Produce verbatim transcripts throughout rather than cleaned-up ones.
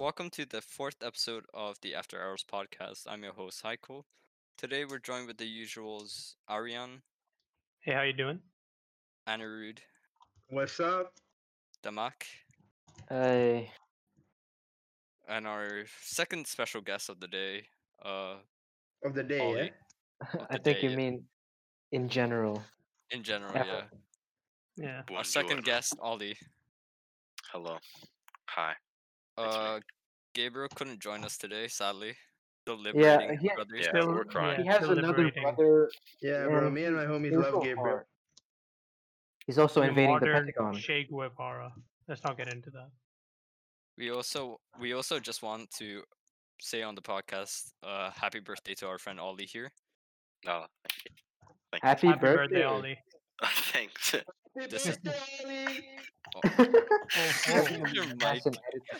welcome to the fourth episode of the After Hours podcast. I'm your host, Heiko. Today we're joined with the usuals Arian, Hey, how you doing? Anirud, What's up? Damak, I and our second special guest of the day, uh, Of the day, Ollie. yeah? Of I the think day, you yeah. mean in general. In general, Ever. yeah. Yeah. Our second Buongiorno. guest, Ollie. Hello. Hi. It's me. Uh, Gabriel couldn't join us today, sadly. Still Yeah, liberating he, brothers. Yeah, Still- we're crying. he has still another liberating. brother. Yeah, bro. and Me and my he- homies he's love so Gabriel. hard. He's also The invading the modern Pentagon. Che Guevara. Let's not get into that. We also we also just want to say on the podcast, uh, happy birthday to our friend Ollie here. Oh, thank you. Thank Happy, Happy birthday, birthday, Ollie. you. Thanks. This is- Oh, Your mic. Massive edit.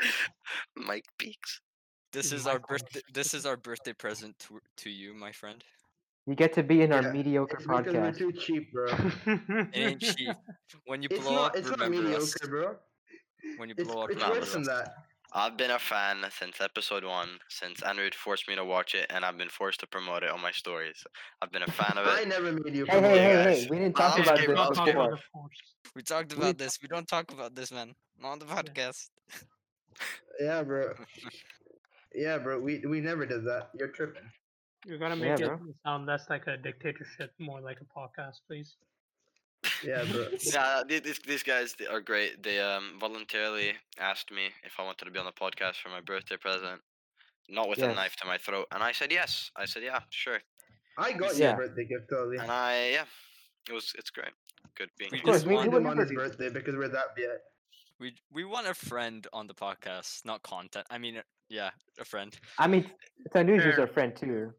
Mike Peaks. This His is our mic on. birthday. This is our birthday present to, to you, my friend. You get to be in our Yeah, mediocre It's because we're podcast. too cheap, bro. It ain't cheap. When you It's blow not. up, It's not remember mediocre, us. bro. When you It's blow up, it's remember worse than us. that. I've been a fan since episode one, since Android forced me to watch it, and I've been forced to promote it on my stories. I've been a fan of I it. never made you Hey, promote hey, it, hey, guys. hey! We didn't I'll talk just about give this up. Not talking about before. the force. We talked We- about this. We don't talk about this, man. Not on the podcast. Yeah, bro. Yeah, bro. We we never did that. You're tripping. You're gonna Yeah, make it bro. sound less like a dictatorship, more like a podcast, please. Yeah, bro. Yeah, th- these these guys they are great. They um voluntarily asked me if I wanted to be on the podcast for my birthday present, not with a Yes. knife to my throat, and I said yes. I said yeah, sure, I got Yeah. your birthday gift, Ollie. and I yeah, it was it's great. Good being We here. Of course, just we, want we Wanted would him on never his do. birthday because we're that bit. We we want a friend on the podcast, not content. I mean, uh, yeah, a friend. I mean, Tanuj is Fair. our friend too.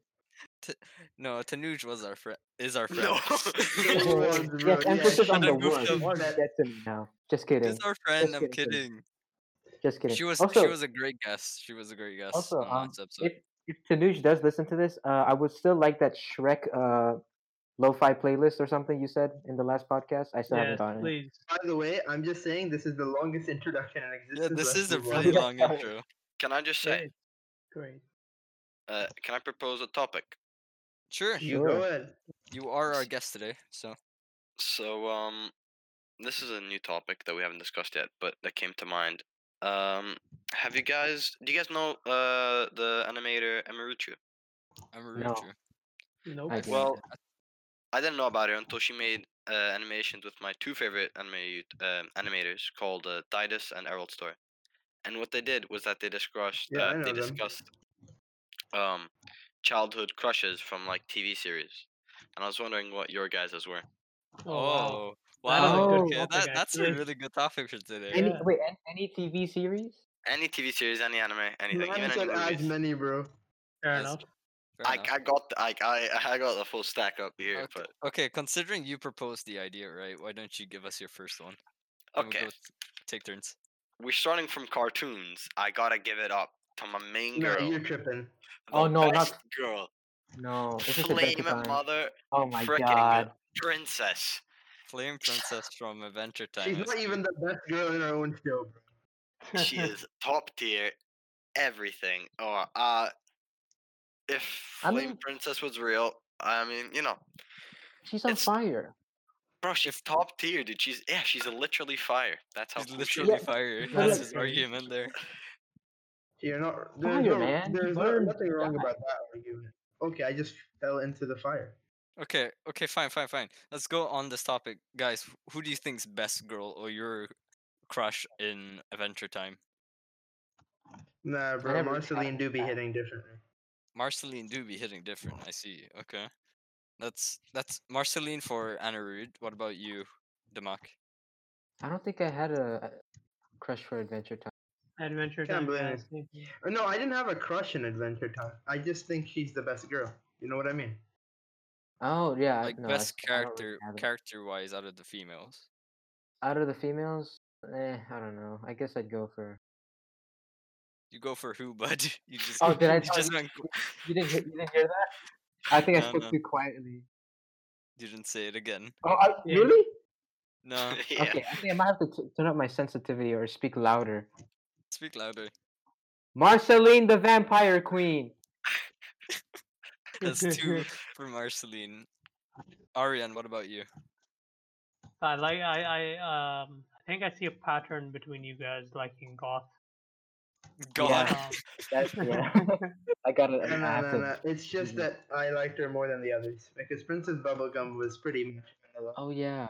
No, Tanuj was our friend. Is our friend. No. It was, bro. Yes, Yeah, emphasis on I the moved word. up. Don't get to me now. Just kidding. Is our friend. Just I'm kidding, kidding. Just kidding. She was also, she was a great guest. She was a great guest also, on um, last episode. if if Tanuj does listen to this, uh, I would still like that Shrek uh lo-fi playlist or something you said in the last podcast. I still haven't Yes, gotten it. please. By the way, I'm just saying this is the longest introduction in existence. Yeah, this Let's is a move on. really Yeah. long intro. Can I just say, Great. Great. uh, can I propose a topic? Sure, You Sure. go ahead. you are our guest today, so So um, this is a new topic that we haven't discussed yet, but that came to mind. Um, have you guys? Do you guys know uh the animator Emeruchu? I'm a No. Ruchu. Nope. I do. Well, I didn't know about her until she made uh, animations with my two favorite anime um, animators called uh, Tidus and Errol Story. And what they did was that they discussed Yeah, I uh, know they them. discussed um childhood crushes from like T V series. And I was wondering what your guys' were. Oh, wow. Oh, That is a wow. good Okay, topic, that, that's a actually. really good topic for today. Any Yeah. wait, an- any T V series? Any T V series, any anime, anything, Man even any said as movies. many, bro. Fair Yes. enough. Fair I, enough. I got the, I, I I got the full stack up here, Okay, but okay, considering you proposed the idea, right? Why don't you give us your first one? And okay. We'll go t- take turns. We're starting from cartoons. I gotta give it up to my main Nah, girl. you're tripping. The Oh, no, not- best girl. No, it's just Flame Adventure Time. Mother Oh my frickin' god. Princess. Flame Princess from Adventure Time. She's I not see. even the best girl in her own show, bro. She is top tier. Everything. Oh, uh, if I Flame mean- Princess was real, I mean, you know, She's on It's- fire. bro, she's top tier, dude. She's yeah, she's literally fire. That's how She's cool she literally is. Yeah, fire. but That's like- his argument there. You're not. There's, Fire, no, man. there's no, Burn, nothing wrong die. about that argument. Okay, I just fell into the fire. Okay, okay, fine, fine, fine. Let's go on this topic, guys. Who do you think's best girl or your crush in Adventure Time? Nah, bro. never Marceline do be tried that. hitting differently. Marceline do be hitting different. I see. Okay, that's that's Marceline for Anirudh. What about you, Demak? I don't think I had a a crush for Adventure Time. Adventure Can't Time. blame Yeah, you. same here. Uh, No, I didn't have a crush in Adventure Time. I just think she's the best girl. You know what I mean? Oh yeah, I- Like no, best I, I don't really character have it. character wise out of the females. Out of the females, eh, I don't know. I guess I'd go for. You go for who, bud? You just Oh, did I you tell just you? went qu- You didn't hear, you didn't hear that? I think I No, spoke no. too quietly. you didn't say it again. Oh, I, Yeah. really? No, yeah. Okay, I think I might have to t- turn up my sensitivity or speak louder. speak louder. Marceline the Vampire Queen. That's two for Marceline. Arian, what about you? I like I I um I think I see a pattern between you guys liking goth. God. Yeah. Um, That's yeah. I got it. No, I no, have no, to. no. It's just Mhm. that I liked her more than the others because Princess Bubblegum was pretty much vanilla. Oh yeah.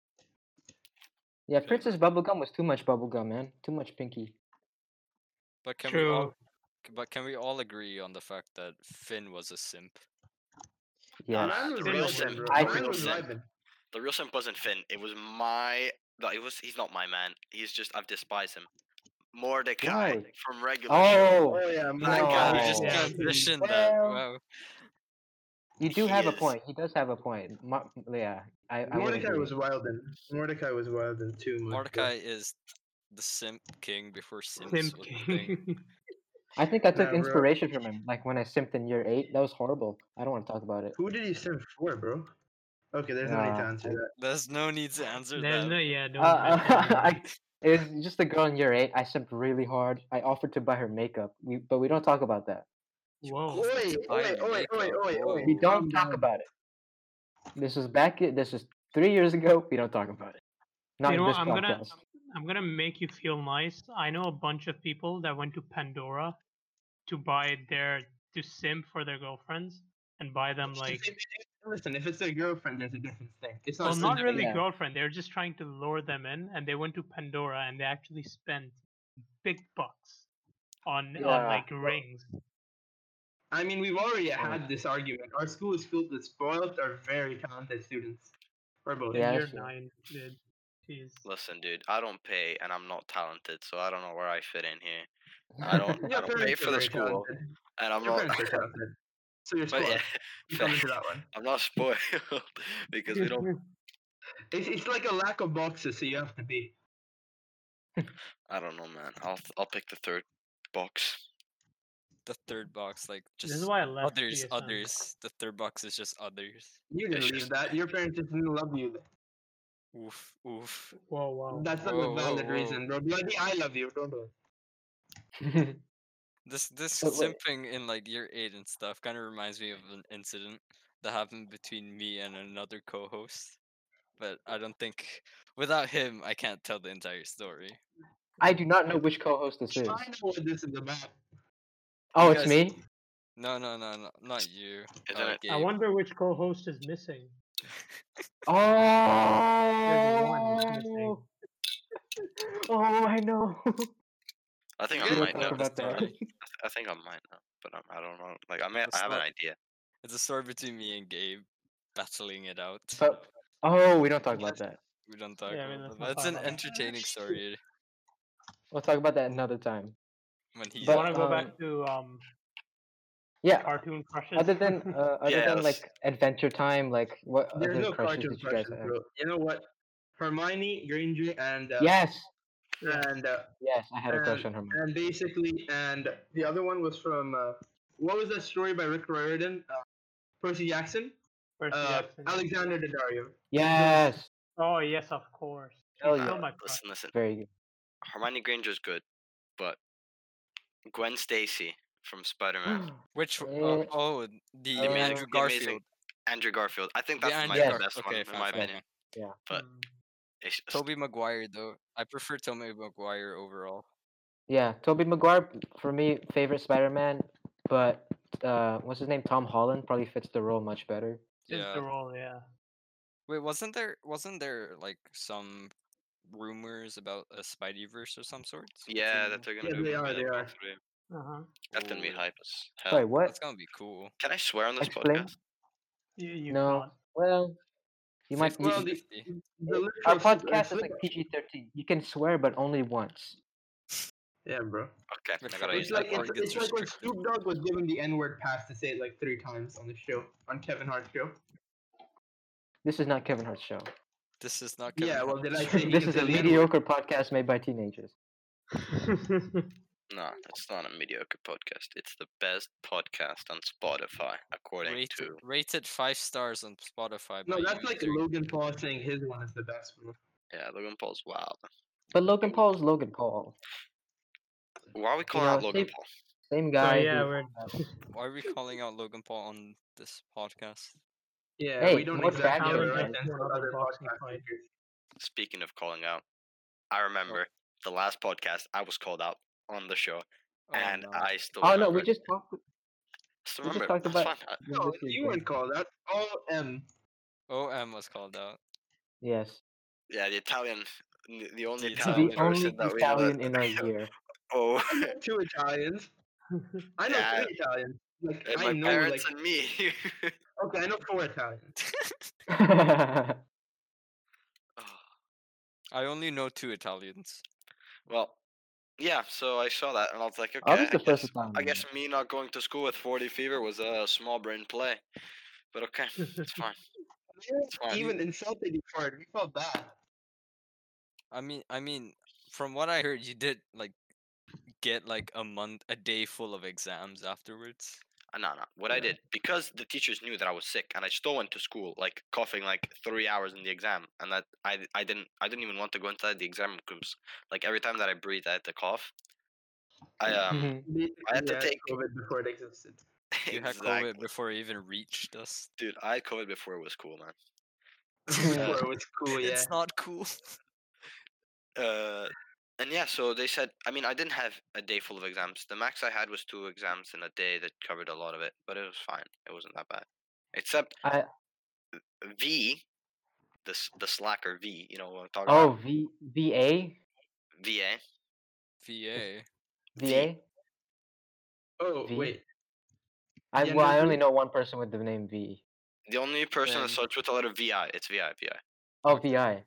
Yeah, Princess Bubblegum was too much bubblegum, man. Too much pinky. But can we all True. but can we all agree on the fact that Finn was a simp? Yeah. Nah, Mine the was Finn real was vibing, simp. bro. I The Mine real was simp. vibing. The real simp wasn't Finn. It was my. No, it was. He's not my man. He's just. I've despised him. Mordecai Why? from regular show. Oh, Oh yeah, My God, you Mordecai. just No. Yeah. transitioned that. Well, Wow. you do He have a is- point. He does have a point. Mar- yeah, I, I would Mordecai agree. was Wilden. Mordecai was Wilden too much. bro. Mordecai is the simp king before simps Simp was a thing. King. I think I took Nah, bro. inspiration from him. Like when I simped in year eight, that was horrible. I don't want to talk about it. Who did he simp for, bro? Okay, there's no need to Uh, answer I- that. There's no need to answer There's that. no yeah. Don't Uh, mention it. I, it was just a girl in year eight. I simped really hard. I offered to buy her makeup, we, but we don't talk about that. Whoa. Oi, buy oi, her oi, oi, makeup, oi, whoa. oi. We don't Calm talk down. about it. This was back. i- This was three years ago. We don't talk about it. Not You in know what? this I'm gonna podcast. I'm gonna make you feel nice. I know a bunch of people that went to Pandora to buy their to simp for their girlfriends and buy them like If it- Listen, if it's a girlfriend, there's a different thing. It's not. well That's not the really yeah. girlfriend. They're just trying to lure them in and they went to Pandora and they actually spent big bucks on on Yeah. like rings. I mean, we've already Oh. had this argument. Our school is filled with spoiled or very talented students. Or both. Yeah, in year that's true. nine, dude. Jeez. Listen, dude. I don't pay, and I'm not talented, so I don't know where I fit in here. I don't. I Your don't pay parents for are the very school, talented. and I'm Your not. parents are talented. So you're But spoiled. yeah, You come into that one. I'm not spoiled because we don't. It's, it's like a lack of boxes, so you have to be. I don't know, man. I'll I'll pick the third box. The third box, like This just is why I left others, T S M. others. The third box is just others. You It's didn't leave just- that. Your parents just didn't love you. Oof, oof. Whoa, whoa. That's not Whoa, a whoa, valid whoa. reason, bro. Bloody, I love you. Don't do This this But wait. simping in like year eight and stuff kind of reminds me of an incident that happened between me and another co-host. But I don't think without him I can't tell the entire story. I do not know which co-host this is. I know what this is about. Oh, You it's guys- me. No, no, no, no, not you. Isn't uh, it- I Gabe. wonder which co-host is missing. Oh. missing. Oh, I know. I think You I guys might know know. the about that. story. I think I might know, but um, I don't know. Like I may, It's I have an not- idea. It's a story between me and Gabe battling it out. But oh, we don't talk about that. We don't talk Yeah, we about don't that. talk It's an about that. entertaining story We'll talk about that another time. when he's You But, want to go um, back to um Yeah. cartoon crushes? Other than uh, other than Yes. like Adventure Time, like what There's other no crushes cartoon did you guys crushes, have? bro. You know what? Hermione Granger and uh, Yes, and uh, yes, I had a crush and, on her. and basically, and the other one was from uh, what was that story by Rick Riordan? Uh, Percy Jackson, Percy uh, Jackson. Alexander Daddario. Yes, Oh yes, of course. Hell She's yeah. still my crush. Listen, listen. very good. Hermione Granger's good, but Gwen Stacy from Spider-Man, which Eh, uh, oh the uh, Andrew The amazing- Garfield. Andrew Garfield. I think The that's Andrew my Yes. best Okay, one fine, in my fine, opinion. fine. But Mm. it's just, Toby Maguire though. I prefer Toby Maguire overall. Yeah, Tobey Maguire for me favorite Spider-Man, but uh, what's his name? Tom Holland probably fits the role much better. Fits Yeah. the role, yeah. Wait, wasn't there wasn't there like some rumors about a Spideyverse or some sort? yeah, that they're gonna Yeah, do. they a are, movie, they like, all are. three. Uh huh. That's gonna be Ooh, hype as hell. Sorry, what? That's gonna be cool. Can I swear on this Explain. podcast? You, you No. can't. Well, you might. You, Well, the, fifty. the our literal s- uh, podcast is slip- like P G thirteen. You can swear, but only once. Yeah, bro. Okay, But I gotta for- It's use like that. it's, Or gets it's like when restricted. Snoop Dogg was given the N word pass to say it like three times on the show on Kevin Hart's show. This is not Kevin Hart's show. This is not Kevin Yeah, well, Hart. did I say he This can is say a the N-word? mediocre podcast made by teenagers. No, it's not a mediocre podcast. It's the best podcast on Spotify, according Rated, to. rated five stars on Spotify. No, by that's like user. Logan Paul saying his one is the best, bro. Yeah, Logan Paul's wild. But Logan Paul is Logan Paul. Why are we You calling know, out Logan same, Paul? same So guy. yeah, who, we're uh, Why are we calling out Logan Paul on this podcast? Yeah, Hey, we don't more exactly have a traction, right Challenge to us to insult another other boxing podcast fight. speakers. Speaking of calling out, I remember the last podcast I was called out on the show, Oh and no. I still Oh remember. no, we it. just talked. Still We just remember. talked That's about. fine. I- this No, week, you yeah. weren't called out. O M. O M was called out. Yes, Yeah, the Italian, the the only The Italian the Italian. only person that we have. Italian A, in our year. oh, I know two Italians. I know Yeah. three Italians. Like and I my know, parents like and me. okay, I know four Italians. I only know two Italians. Well, yeah. So I saw that, and I was like, Oh, okay, this is I the first guess Italian. I guess me not going to school with forty fever was a small brain play, but okay, it's fine. It's fine. Even insulted you for it. We felt bad. I mean, I mean, from what I heard, you did like get like a month, a day full of exams afterwards. Uh, No, no. What I Yeah. did, because the teachers knew that I was sick, and I still went to school, like coughing like three hours in the exam, and that I I didn't I didn't even want to go inside the exam room because like every time that I breathed, I had to cough. I um Basically, I had to yeah, take COVID before it existed. You had exactly, COVID before it even reached us. dude. I had COVID before it was cool, man. Before it was cool, yeah. It's not cool. Uh, and yeah, so they said. I mean, I didn't have a day full of exams. The max I had was two exams in a day that covered a lot of it, but it was fine. It wasn't that bad, except I V, the s- the slacker V. You know what I'm talking oh about? V V A V A. V A. V A. Oh V? wait, I Gender well, I only V? know one person with the name V. The only person that Then- starts with the letter V I, it's V I, V I. Oh, V I.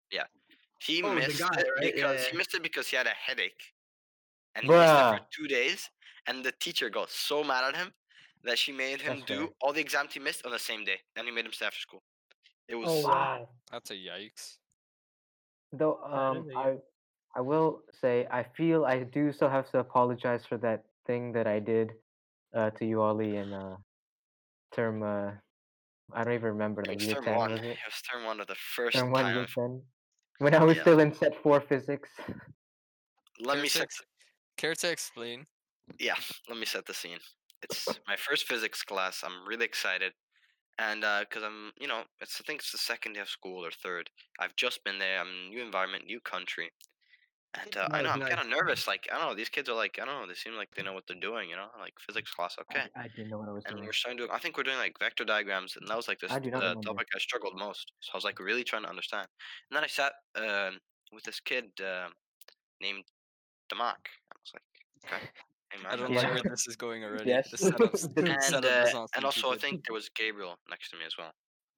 He Oh, the missed guy, it right? because Yeah, he yeah. missed it because he had a headache, and he missed it for Bruh. two days. And the teacher got so mad at him that she made him That's do fair. all the exams he missed on the same day, and he made him stay after school. It was Oh wow. That's a yikes. Though That um is a I I will say I feel I do still have to apologize for that thing that I did uh to you, Ollie, in uh term uh I don't even remember, it like was year term ten, one. was It it? was term one of the first Term one, time. year ten. When I was Yeah. still in set four physics. Let Care me to set. ex- Care to explain? Yeah, let me set the scene. It's my first physics class. I'm really excited, and because I'm, you know, it's I think it's the second day of school or third. I've just been there. I'm in a new environment, new country. And uh, I know Nice, I'm kind nice. of nervous. Like I don't know, these kids are like I don't know. They seem like they know what they're doing. You know, like physics class, okay. I, I didn't know what I was And doing. we're starting to. I think we're doing like vector diagrams, and that was like this I do not uh, remember. topic I struggled most. So I was like really trying to understand. And then I sat um with this kid uh, named Damak. I was like, okay, hey man. I don't Yeah. like where this is going already. Yes. The setup's, the And, setup and does uh, not and seem also too I good. think there was Gabriel next to me as well.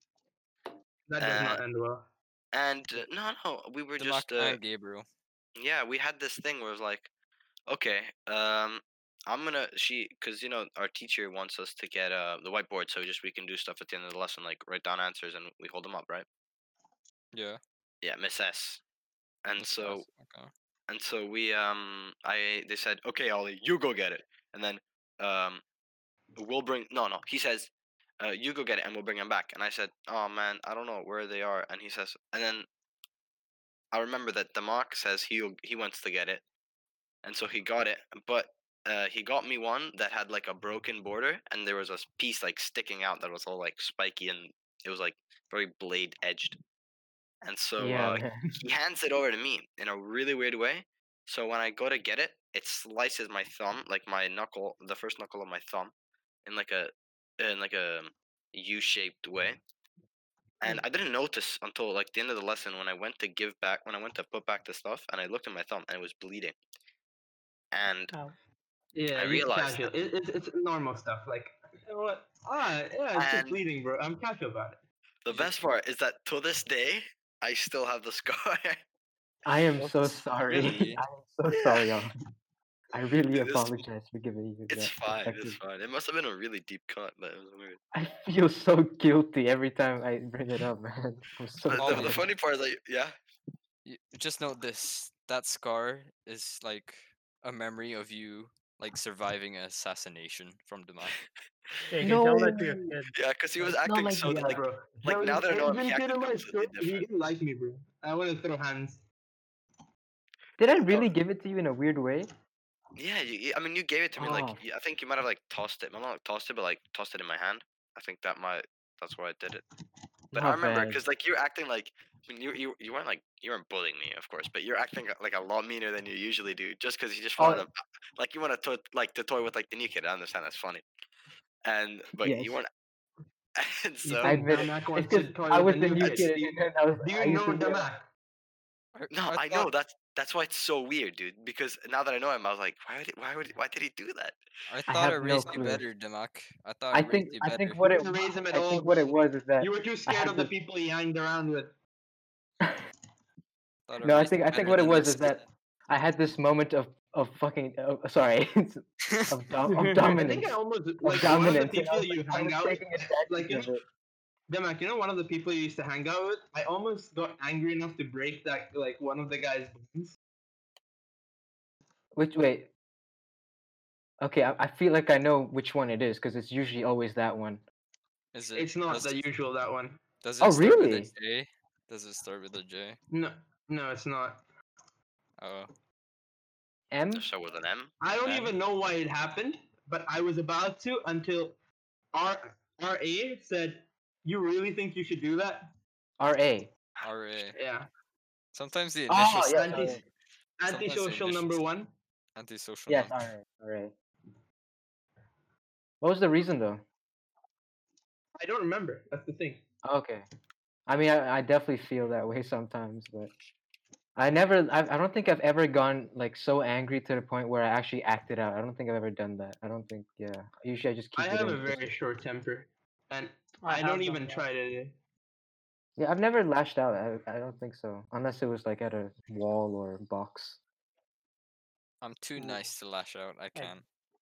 That does Uh, not end well. And uh, no, no, we were The just Mac uh, and Gabriel. yeah, we had this thing where it was like, okay, um, I'm gonna she because you know our teacher wants us to get uh the whiteboard so just we can do stuff at the end of the lesson like write down answers and we hold them up, right? Yeah. Yeah, Miss S. And Miss so S, okay. and so we um I they said okay Ollie you go get it and then um we'll bring no no he says uh, you go get it and we'll bring them back and I said oh man I don't know where they are and he says and then I remember that Damak says he he wants to get it and so he got it but uh, he got me one that had like a broken border and there was a piece like sticking out that was all like spiky and it was like very blade edged and so yeah, uh, man. he hands it over to me in a really weird way. So when I go to get it, it slices my thumb, like my knuckle, the first knuckle of my thumb, in like a in like a U-shaped way. And I didn't notice until like the end of the lesson when I went to give back, when I went to put back the stuff, and I looked at my thumb and it was bleeding. And Ow. Yeah, I it's realized casual. It, it's it's normal stuff. Like, you know what? Ah, yeah, it's just And- bleeding, bro. I'm casual about it. the best part is that to this day, I still have the scar. I am so What? sorry. Really? I am so sorry, y'all. I really Dude, this- apologize for giving you it's that fine. It's perspective. fine. It must have been a really deep cut, but it was weird. I feel so guilty every time I bring it up, man. I'm so But the, Ollie. the sorry. funny part is like, yeah, Y- Just note this. That scar is like a memory of you like surviving an assassination from Damak. Yeah, you can No. tell that to your kid. yeah, because he was It's not acting like so that, like bro. like, Bro, now that I know him, even he kid acted in my completely school, he different. didn't like me, bro. I want to throw hands. Did I really give it to you in a weird way? Yeah, you, you- I mean, you gave it to me like Oh. y- I think you might have like tossed it. Well, not like tossed it, but like tossed it in my hand. I think that might that's why I did it. But I Not remember bad. because like you're acting like I mean, you you you weren't like you weren't bullying me, of course, but you're acting like a lot meaner than you usually do, just because you just Oh. wanted to like you want to to like to toy with like the new kid. I understand that's funny, and but Yes. you weren't. And You so I think admit it. Damak It's wants because to toy I with was the the new new kid? kid, Do you, and I was. do I you used know to be. Damak? I, no, I I thought, know that's that's why it's so weird, dude. Because now that I know him, I was like, why would he, why would he, why did he do that? I I thought I, have no raised you clue. better, Demak. I thought I, I raised think. you I better. think what You it. didn't raise him at I all. think what it was is that. You were too I scared had of the this- people you hanged around with. Thought No, I raised think you I think better what it than was this. is that I had this moment of of fucking uh, sorry of dom- of I dominance. think I almost of like one of the dominance, and I people was, you like, I hang was out with. taking I- advantage Like you of know, it. Demak, you know, one of the people you used to hang out with. I almost got angry enough to break that like one of the guy's bones. Which wait. Okay, I, I feel like I know which one it is because it's usually always that one. Is it? It's not does, the usual that one. does it Oh, start with a really? J? Does it start with a J? No, no, it's not. Oh, M. So with an M. I don't M? even know why it happened, but I was about to until R R A said, "You really think you should do that?" R A. R A. Yeah. Sometimes the Oh, initials. yes, Anti R A. Sometimes the antisocial initials number sound one. Antisocial. Yes, number. R A. R A. What was the reason though? I don't remember. That's the thing. Okay. I mean, I, I definitely feel that way sometimes, but I never. I, I don't think I've ever gone like so angry to the point where I actually acted out. I don't think I've ever done that. I don't think. Yeah. Usually, I just keep I it have in. a just- very short temper, and I I, have don't done even that. try to. Yeah, I've never lashed out. I, I don't think so, unless it was like at a wall or box. I'm too Ooh. nice to lash out. I Yeah. can.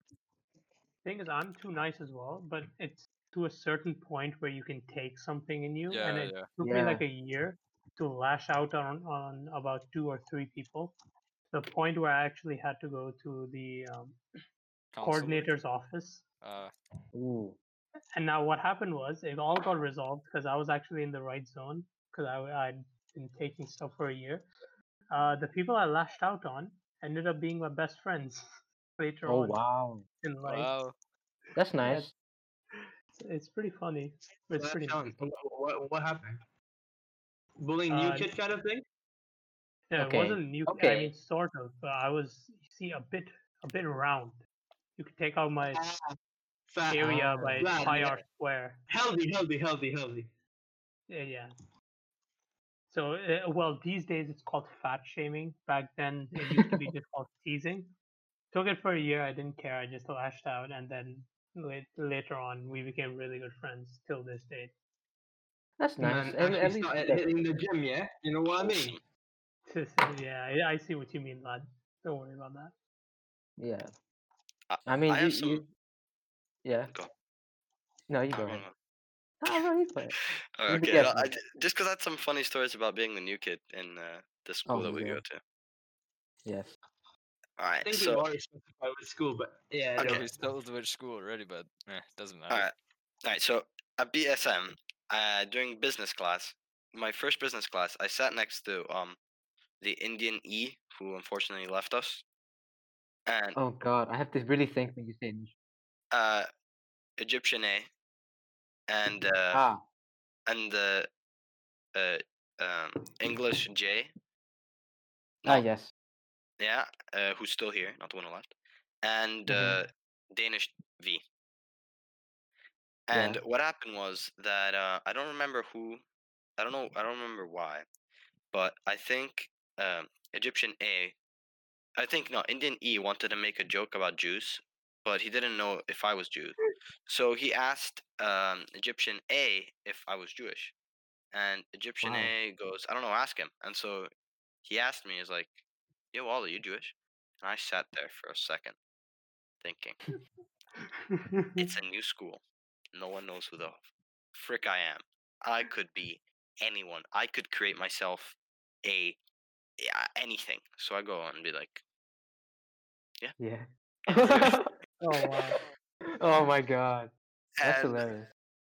Thing is, I'm too nice as well, but it's to a certain point where you can take something in you, and Yeah, it yeah. took Yeah. me like a year to lash out on on about two or three people. To the point where I actually had to go to the um, Counselor. coordinator's office. Uh, Ooh. And now what happened was it all got resolved because I was actually in the right zone because I I'd been taking stuff for a year. Uh, the people I lashed out on ended up being my best friends later Oh on wow. in life. wow. That's Yeah, nice. it's, it's pretty funny. It's That pretty. sound- What, what happened? Bullying new Uh, kid kind of thing. Yeah, Okay, it wasn't new. I okay. mean, sort of. But I was, you see, a bit, a bit round. You could take out my Fat, area Ah. by Glad, pi yeah. r square. healthy, healthy, healthy, healthy. Yeah, yeah. So, uh, well, these days it's called fat shaming. Back then, it used to be just called teasing. Took it for a year. I didn't care. I just lashed out, and then late, later on, we became really good friends till this day. That's And nice. then At, actually at least started that- hitting the gym. Yeah, you know what I mean. Wholesome. Yeah, I, I see what you mean, lad. Don't worry about that. yeah. I, I mean, I you, have some. you. Yeah. Go. No, you No, go go ahead. on. No, no, you go ahead. Oh, You okay, get no, I, me. j- just because I had some funny stories about being the new kid in uh, the school Oh, that we yeah. go to. Yes. All I right, think so we've already specified with school, but yeah. Okay. no. We settled which school already, but eh, doesn't matter. all right, all right. So at B S M, uh, during business class, my first business class, I sat next to um the Indian E, who unfortunately left us, and Oh God, I have to really think when you say Nish- uh Egyptian A, and uh ah. and the uh um English J. Ah, No, yes. yeah, uh, who's still here, not the one who left, and Mhm. uh Danish V. Yeah. And what happened was that uh, I don't remember who, I don't know, I don't remember why, but I think um, Egyptian A, I think no, Indian E wanted to make a joke about Jews, but he didn't know if I was Jew, so he asked um, Egyptian A if I was Jewish, and Egyptian Wow. A goes, I don't know, ask him, and so he asked me, he's like, yo, Ollie, you Jewish? And I sat there for a second, thinking, it's a new school. No one knows who the frick I am. I could be anyone. I could create myself a yeah, anything. So I go on and be like, Yeah. I'm Jewish. Oh wow. Oh my God, that's and hilarious.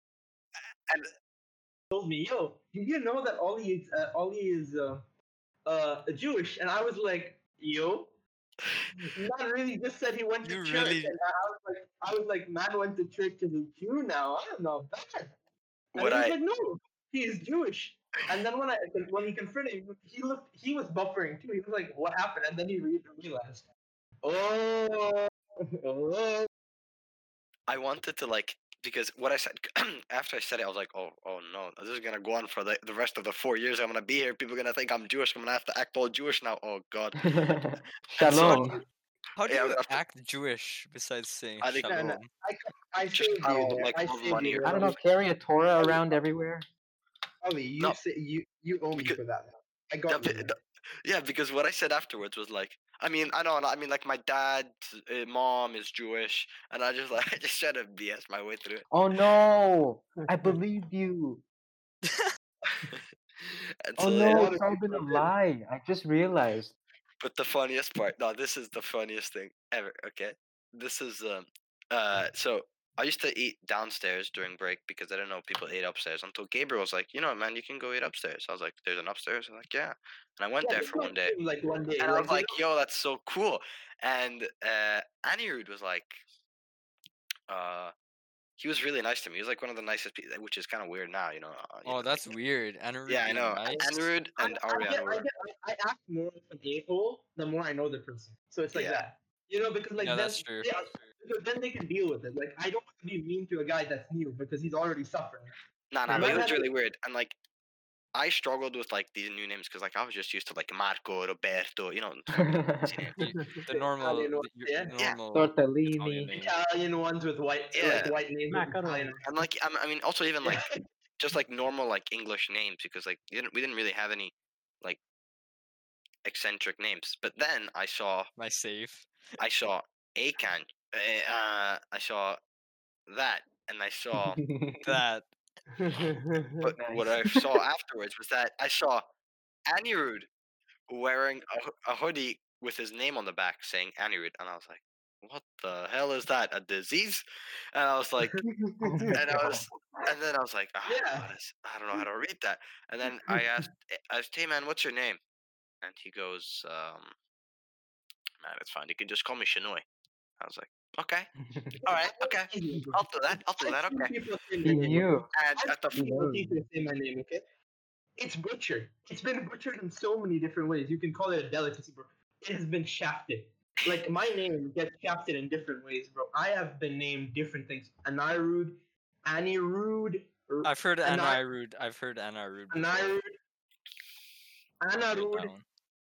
Told me, yo, did you know that Ollie is uh, Ollie is uh, uh Jewish? And I was like, yo, Not really. Just said he went to You church, really- and I I was like, I was like, man went to church as a Jew now. I don't know bad. And What he was I like, no, he is Jewish. And then when I when he confronted him, he looked, he was buffering too. He was like, what happened? And then he re- realized, oh, oh. I wanted to like because what I said after I said it, I was like, oh, oh no, this is gonna go on for the, the rest of the four years I'm gonna be here. People are gonna think I'm Jewish. I'm gonna have to act all Jewish now. Oh God. Shalom. How do Yeah, I'm you gonna have to- act Jewish besides saying I think- shalom? No, no, I, I Just saved you. piled, there. like, I all the saved money you. or I don't know, Ollie. carry a Torah around everywhere. Ollie, you No. say, you you owe me Because- for that. I Yeah, got you. but- man. the- yeah, because what I said afterwards was like, I mean, I don't know. I mean, like my dad's uh, mom is Jewish, and I just like I just tried to B S my way through it. Oh no! I believed you. And Oh so, yeah, no, lot it's of all been a people did. lie. I just realized. But the funniest part, no, this is the funniest thing ever. Okay, this is um, uh, so I used to eat downstairs during break because I didn't know people ate upstairs until Gabriel was like, you know, what, man, you can go eat upstairs. I was like, there's an upstairs. I'm like, yeah, and I went Yeah, there this for one one day. came, like one day, And I like, was you like, know- yo, that's so cool. And uh, Anirudh was like, uh, he was really nice to me. He was like one of the nicest people, which is kind of weird now, you know. Uh, you Oh, know, that's like- weird. Anirudh yeah, I being know. nice? Anirudh I, and I, Ariana get, I, were. get, I, I act more of an a-hole the more I know the person. So it's like Yeah. that. You know, because like Yeah, then, that's true. yeah, because then they can deal with it. Like I don't want to be mean to a guy that's new because he's already suffering. Nah, nah, Like, but he my was dad- really weird. And like, I struggled with like these new names because like I was just used to like Marco, Roberto, you know, fucking easy names. You- The The normal, Italian the, ones, your yeah. Yeah. normal Italian Tortellini. names. Italian ones with white, like Yeah. white names. with Macaroni. Italian And like, I'm- I mean, also even like just like normal like English names because like we didn't, we didn't really have any like eccentric names. But then I saw My safe. I saw Akan. Uh, I saw that, and I saw. That. But what I Nice. saw afterwards was that I saw Anirudh wearing a, ho- a hoodie with his name on the back saying Anirudh, and I was like, "What the hell is that? A disease?" And I was like, Oh my and I God. was, and then I was like, ah, Yeah. what is, I don't know how to read that. And then I asked, I asked, "Hey man, what's your name?" And he goes, um, "Man, it's fine. You can just call me Shinoy." I was like, "Okay, all right, okay, I'll do that. I'll do that. I've seen Okay." people say my He name, knew. And I've at the seen people knows. teach me to say my name, okay? It's butchered. It's been butchered in so many different ways. You can call it a delicacy, bro. It has been shafted. Like my name gets shafted in different ways, bro. I have been named different things. Anirudh, Anirudh, R- I've heard Ani- Anirudh. I've heard Anirudh before. Anirudh, I've heard that Anirudh. one.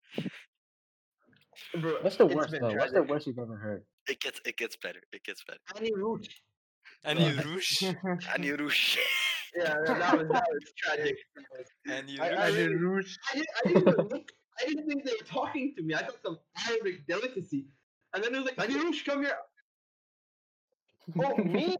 Bro, What's the it's worst been though? What's the tragic. worst you've ever heard? it gets it gets better. It gets better. Anirudh. Anirush. Anirush. Yeah, that, that was that was tragic. I, I, Anirush. really- I, didn't, I, didn't even look, I didn't think they were talking to me. I thought some Arabic delicacy. And then it was like, Anirush, come here. Oh, me?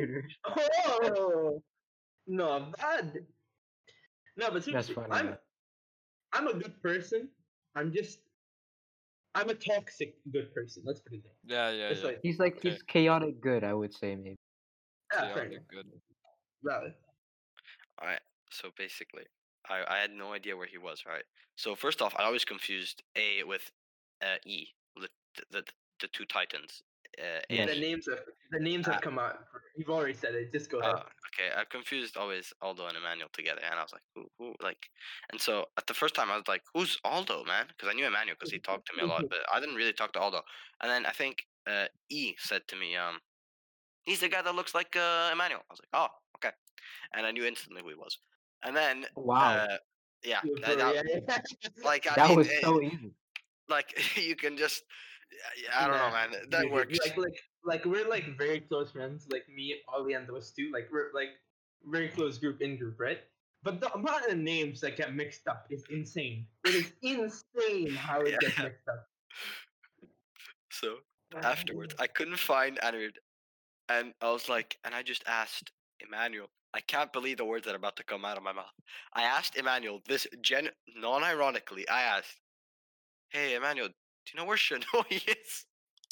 Oh, no, bad. No, but That's seriously, funny. I'm, I'm a good person. I'm just, I'm a toxic good person. Let's put it there. Yeah, yeah, It's yeah. like, He's like Okay. he's chaotic good, I would say maybe. yeah, fair Chaotic enough. good. Valid. All right. So basically, I I had no idea where he was. Right. So first off, I always confused A with uh, E, the the the two titans. Uh, A Yes. and The E. names have the names have Uh, come out. You've already said it. Just go ahead. Uh, okay, I confused always Aldo and Emmanuel together, and I was like, who, who, like, and so at the first time I was like, who's Aldo, man? Because I knew Emmanuel because he talked to me a lot, but I didn't really talk to Aldo. And then I think uh, E said to me, um, he's the guy that looks like uh, Emmanuel. I was like, oh, okay, and I knew instantly who he was. And then, Wow. uh, yeah, Yeah, that- bro, that- yeah, yeah. like I That mean, was eh, so easy. like you can just, I don't know, Nah, man, that dude, works. Like, like, like we're like very close friends. Like me, Ollie, and those two. Like we're like very close group in group, right? But the amount of names that get mixed up is insane. It is insane how it gets Yeah. mixed up. So afterwards, I couldn't find Anirudh, and I was like, and I just asked Emmanuel. I can't believe the words that are about to come out of my mouth. I asked Emmanuel this gen non-ironically. I asked, "Hey, Emmanuel, do you know where Shinoy is?"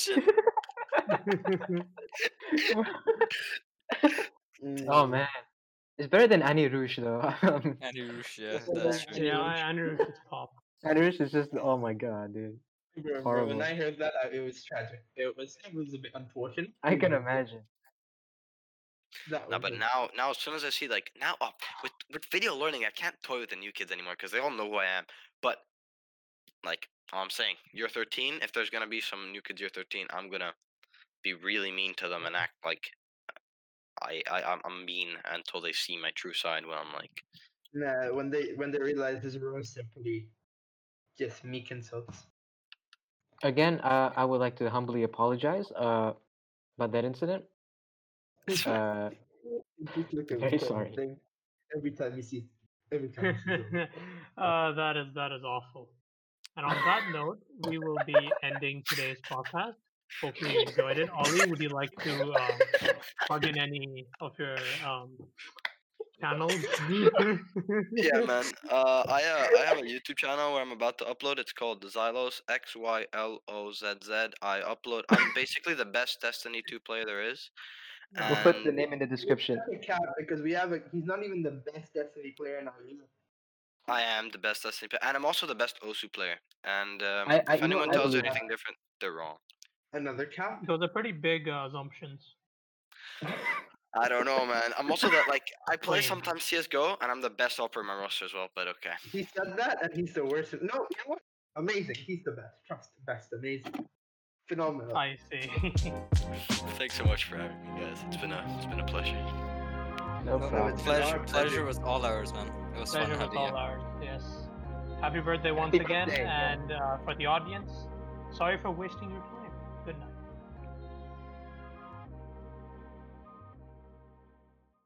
Oh man. It's better than Anirush though. Anirush, yeah, So that's that- true. yeah, I Anirush is pop. Anirush is just oh my god, dude. Bro, bro, Horrible. when I heard that, I, it was tragic. It was it was a bit unfortunate. I can imagine. That No, was but it. now, now as soon as I see like now, oh, with with video learning, I can't toy with the new kids anymore because they all know who I am. But like all I'm saying, you're thirteen. If there's gonna be some new kids, you're thirteen. I'm gonna be really mean to them and act like I I I'm- I'm mean until they see my true side. When I'm like, Nah, when they when they realize this was simply just meek insults. Again, uh, I would like to humbly apologize uh, about that incident. it's fine. Uh, Just look at Very the sorry. thing every time you see every time you see it. uh, that is that is awful. And on that note, we will be ending today's podcast. Hopefully you enjoyed it. Ollie, would you like to um, plug in any of your um, channels? Yeah, man. Uh, I uh, I have a YouTube channel where I'm about to upload. It's called Xylos X Y L O Z Z. I upload. I'm basically the best Destiny two player there is. we'll put the And name in the description. That's a cap because we have a he's not even the best Destiny player in our league. I am the best Destiny player, and I'm also the best Osu player. And um, I- I- if you know, anyone I tells you believe anything different, they're wrong. Another cap. Those are pretty big uh, assumptions. I don't know, man. I'm also that like I play Claim. sometimes C S G O, and I'm the best operator in my roster as well. But okay. He said that and he's the worst. No, you know what? Amazing. He's the best. Trust. Best. Amazing. Phenomenal. I see. Thanks so much for having me, guys. It's been a it's been a pleasure. No No, problem. it's- Pleasure, our pleasure pleasure. was all ours, man. It was Pleasure fun was having all you. ours. Yes. Happy birthday once Happy again, birthday, yeah. and uh, for the audience, sorry for wasting your time.